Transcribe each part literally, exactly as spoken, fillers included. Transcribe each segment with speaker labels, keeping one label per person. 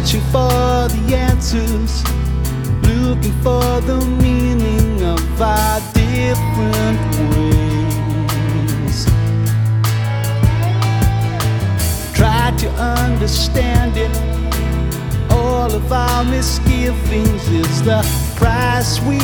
Speaker 1: searching for the answers, looking for the meaning of our different ways. Try to understand it. All of our misgivings is the price we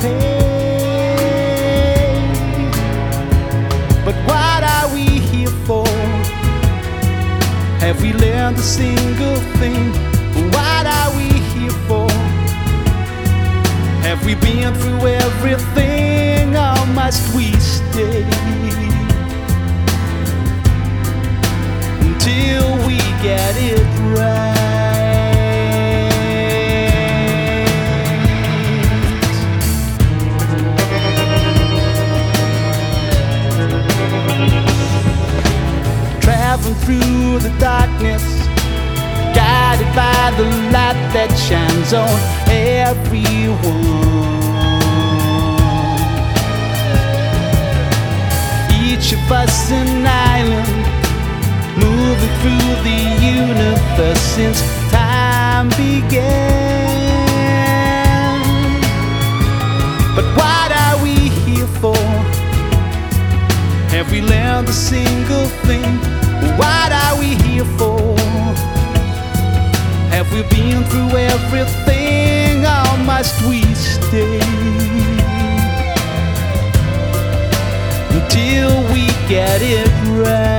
Speaker 1: pay. But what are we here for? Have we learned a single thing? What are we here for? Have we been through everything, or must we stay until we get it right? Traveling through the darkness, guided by the light that shines on everyone. Each of us an island, moving through the universe since time began. But what are we here for? Have we learned a single thing? What are we here for? Have we been through everything, or must we stay until we get it right?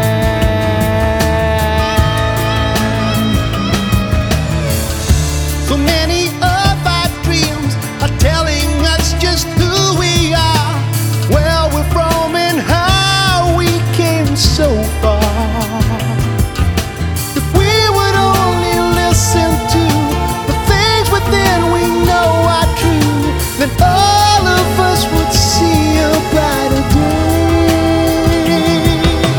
Speaker 1: So many of our dreams are telling us just who we are, where we're from and how we came so far. Then all of us would see a brighter day.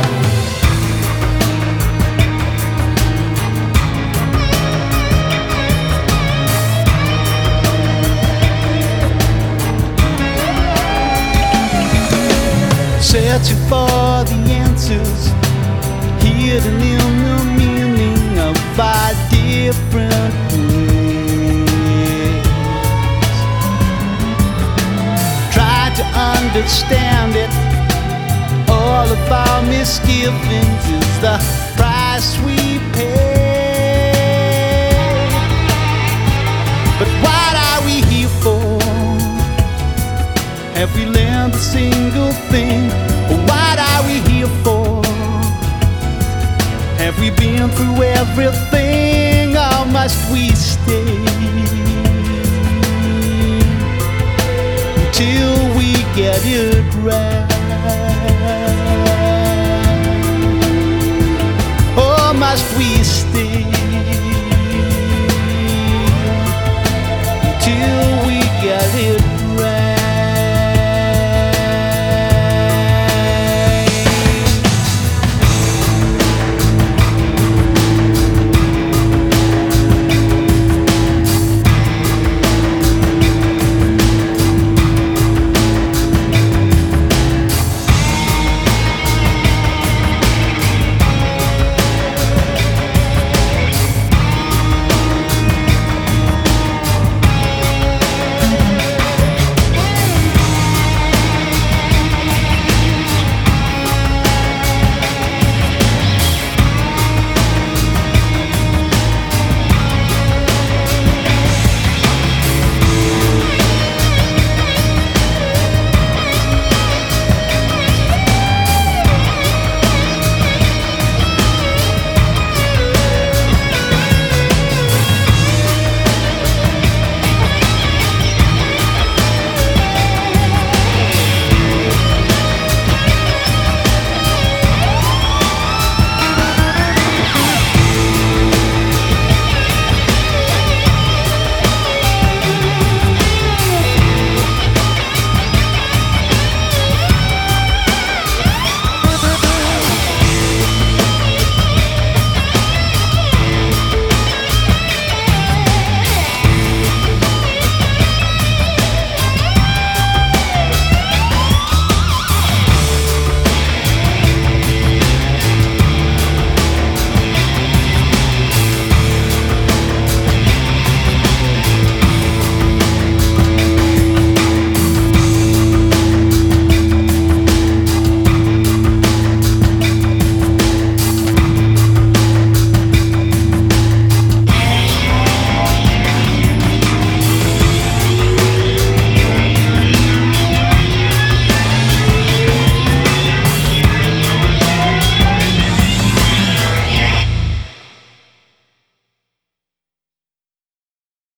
Speaker 1: Searching for the answers, hidden in the meaning of our different ways. To understand it, all of our misgivings is the price we pay. But what are we here for? Have we learned a single thing? What are we here for? Have we been through everything, or must we stay till we get it right? Or must we stay